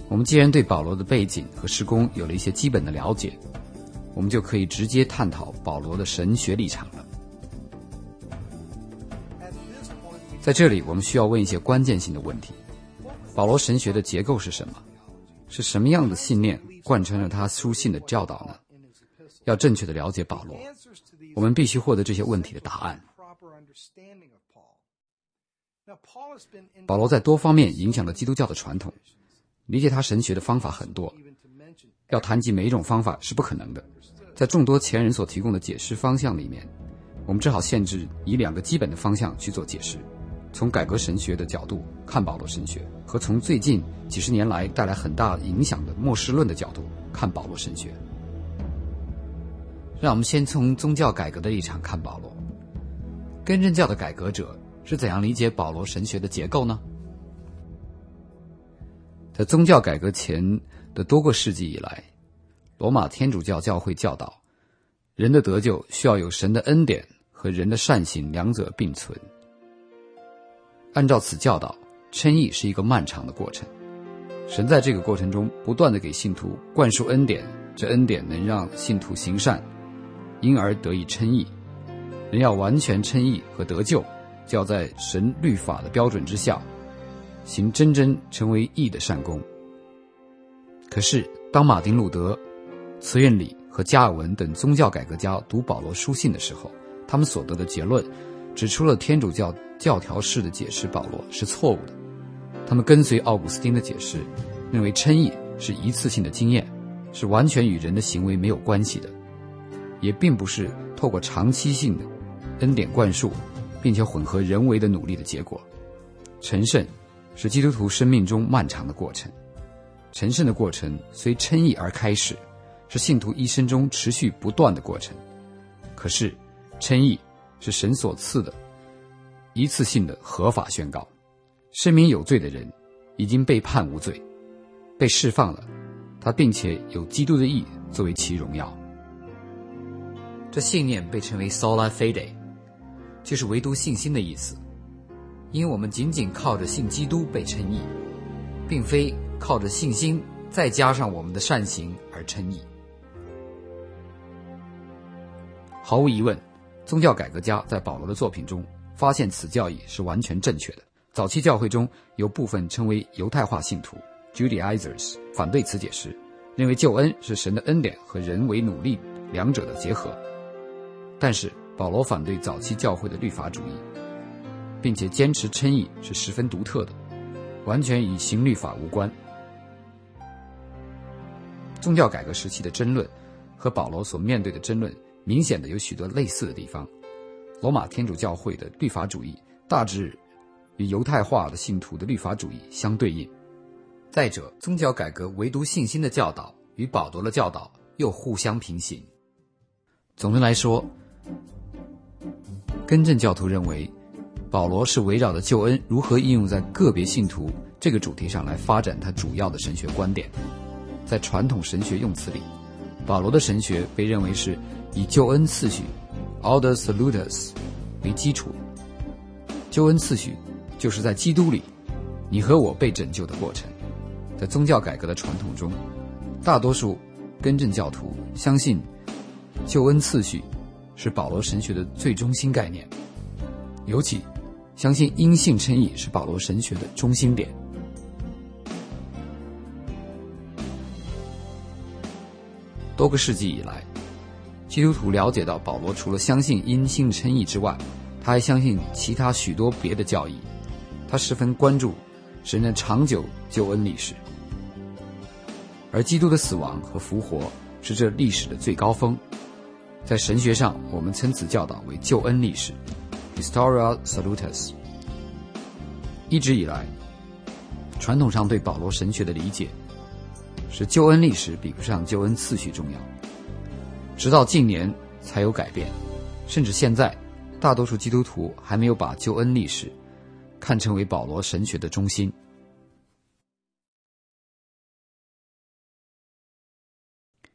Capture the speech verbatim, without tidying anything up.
我们既然对保罗的背景和事工有了一些基本的了解，我们就可以直接探讨保罗的神学立场了。在这里，我们需要问一些关键性的问题：保罗神学的结构是什么？是什么样的信念贯穿了他书信的教导呢？要正确的了解保罗，我们必须获得这些问题的答案。保罗在多方面影响了基督教的传统，理解他神学的方法很多，要谈及每一种方法是不可能的。在众多前人所提供的解释方向里面，我们只好限制以两个基本的方向去做解释：从改革神学的角度看保罗神学，和从最近几十年来带来很大影响的末世论的角度看保罗神学。让我们先从宗教改革的立场看保罗。更正教的改革者是怎样理解保罗神学的结构呢？在宗教改革前的多个世纪以来，罗马天主教教会教导，人的得救需要有神的恩典和人的善行两者并存。按照此教导，称义是一个漫长的过程，神在这个过程中不断地给信徒灌输恩典，这恩典能让信徒行善，因而得以称义。人要完全称义和得救，就要在神律法的标准之下，行真正成为义的善功。可是当马丁路德、慈运理和加尔文等宗教改革家读保罗书信的时候，他们所得的结论指出了天主教教条式的解释保罗是错误的。他们跟随奥古斯丁的解释，认为称义是一次性的经验，是完全与人的行为没有关系的，也并不是透过长期性的恩典灌输并且混合人为的努力的结果。成圣是基督徒生命中漫长的过程，成圣的过程随称义而开始，是信徒一生中持续不断的过程。可是称义是神所赐的一次性的合法宣告，声明有罪的人已经被判无罪，被释放了，他并且有基督的义作为其荣耀。这信念被称为 sola fide， 就是唯独信心的意思。因为我们仅仅靠着信基督被称义，并非靠着信心再加上我们的善行而称义。毫无疑问，宗教改革家在保罗的作品中发现此教义是完全正确的。早期教会中有部分称为犹太化信徒 Judaizers 反对此解释，认为救恩是神的恩典和人为努力两者的结合。但是保罗反对早期教会的律法主义，并且坚持称义是十分独特的，完全与行律法无关。宗教改革时期的争论和保罗所面对的争论明显的有许多类似的地方。罗马天主教会的律法主义大致与犹太化的信徒的律法主义相对应。再者，宗教改革唯独信心的教导与保罗的教导又互相平行。总的来说，更正教徒认为保罗是围绕着救恩如何应用在个别信徒这个主题上来发展他主要的神学观点。在传统神学用词里，保罗的神学被认为是以救恩次序 Ordo Salutis 为基础。救恩次序就是在基督里你和我被拯救的过程。在宗教改革的传统中，大多数更正教徒相信救恩次序是保罗神学的最中心概念，尤其相信因信称义是保罗神学的中心点。多个世纪以来，基督徒了解到保罗除了相信因信称义之外，他还相信其他许多别的教义。他十分关注神的长久救恩历史，而基督的死亡和复活是这历史的最高峰。在神学上，我们称此教导为救恩历史 Historia Salutis。 一直以来，传统上对保罗神学的理解是救恩历史比不上救恩次序重要，直到近年才有改变，甚至现在大多数基督徒还没有把救恩历史看成为保罗神学的中心。